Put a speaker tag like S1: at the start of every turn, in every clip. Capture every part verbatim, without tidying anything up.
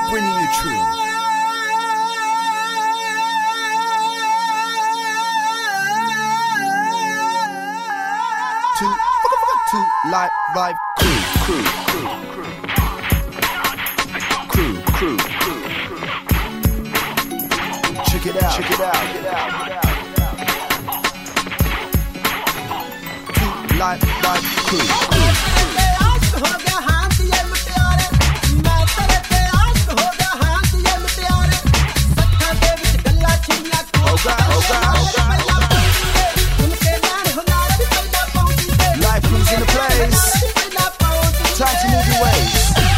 S1: bringing you true. Two, two, live, live, crew, crew, crew, crew, crew, crew, crew. Check it out, check it out, check it out. Two, live, live, crew, crew. Live crews in the place. Time to move your ways.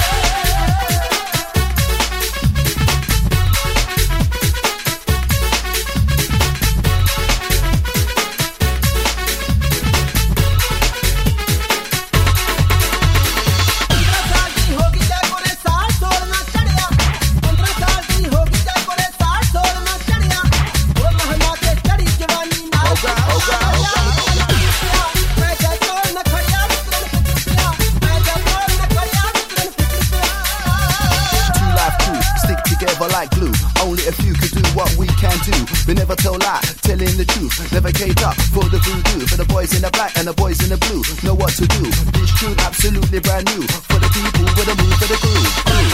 S1: Like glue, only a few could do what we can do. We never tell lie, telling the truth. Never caved up for the voodoo. For the boys in the black and the boys in the blue, know what to do. This tune absolutely brand new. For the people with a move for the groove. groove.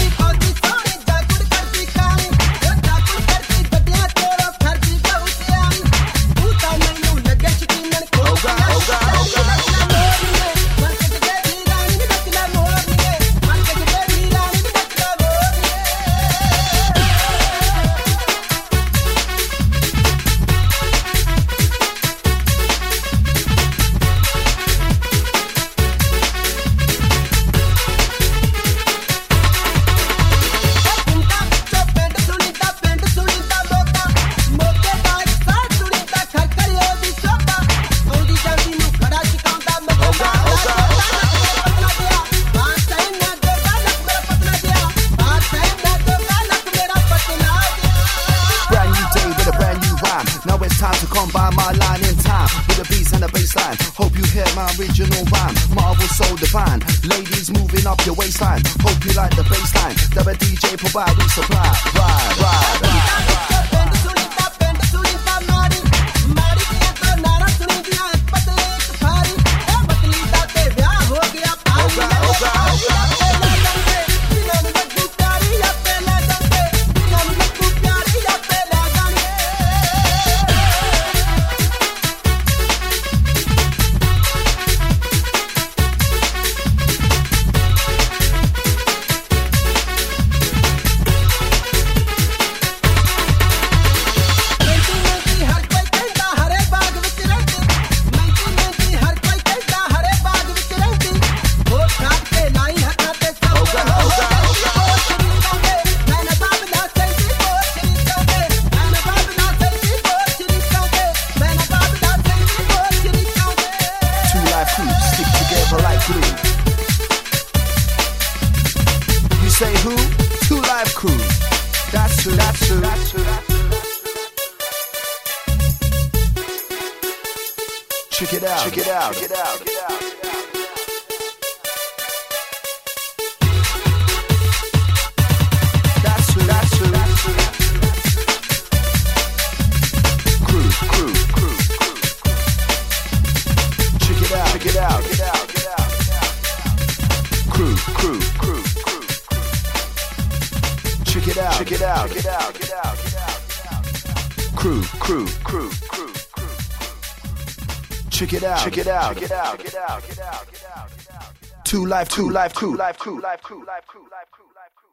S1: Combine my line in time with the beats and the bassline. Hope you hear my original rhyme. Marvel so divine. Ladies moving up your waistline. Hope you like the bassline. That a D J provide, we supply. Ride, ride, ride. You say who? Two Live Crew. That's true, that's true, that's true. Check it out, check it out, check it out, check it out. That's true, that's true, that's true. Crew, crew, crew, crew. Check it out, check it out, check it out, check it out. Crew, crew, crew, crew. Check it out, check it out, check it out, check it out, check it out. Crew, crew, crew, crew, crew. Check it out, check it out, check it out, check it out, check it out, check it out. Two Live, two Live, two Live, two Live, two Live, two Live, two Live.